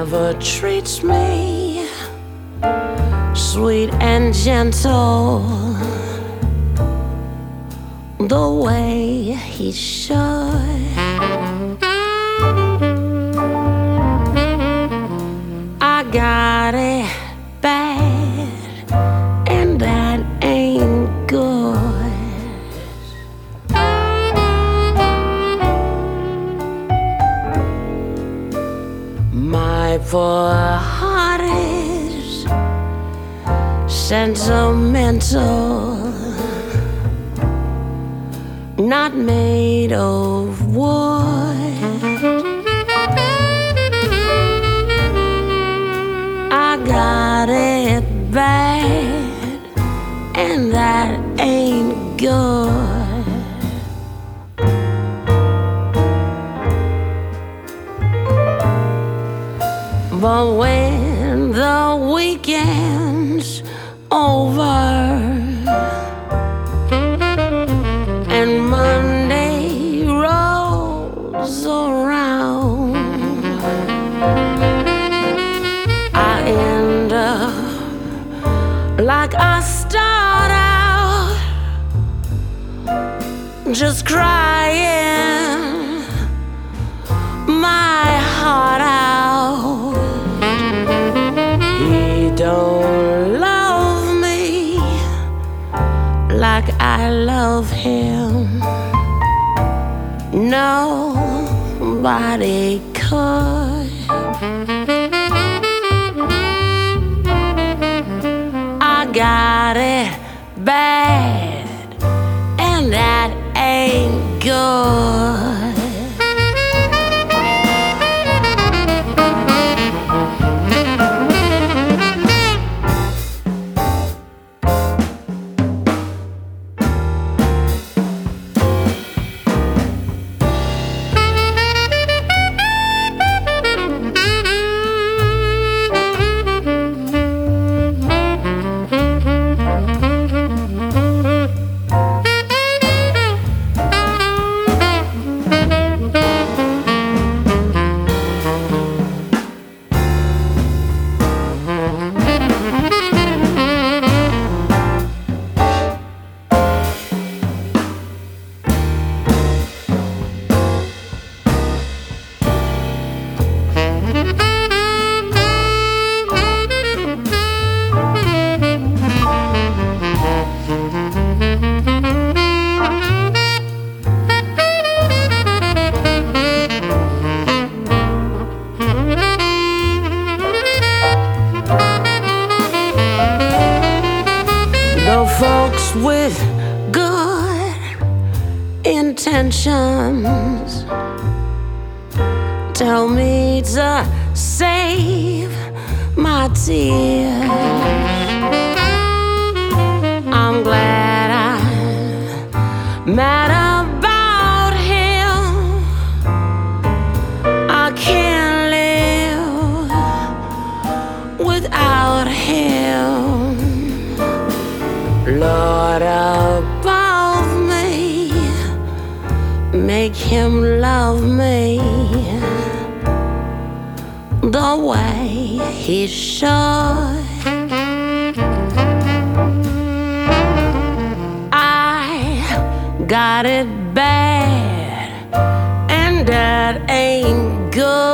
never treats me sweet and gentle the way he should. I got it bad, and that ain't good. My poor heart is sentimental, not made of wood. I got it bad, and that ain't good. But when the weekend's over and Monday rolls around, I end up like I start out, just crying my heart out. He don't love me like I love him. Nobody could. I got it bad, and that ain't good. Folks with good intentions tell me to save my tears. I'm glad I'm mad about him. I can't live without him. Lord above me, make him love me the way he should. I got it bad, and that ain't good.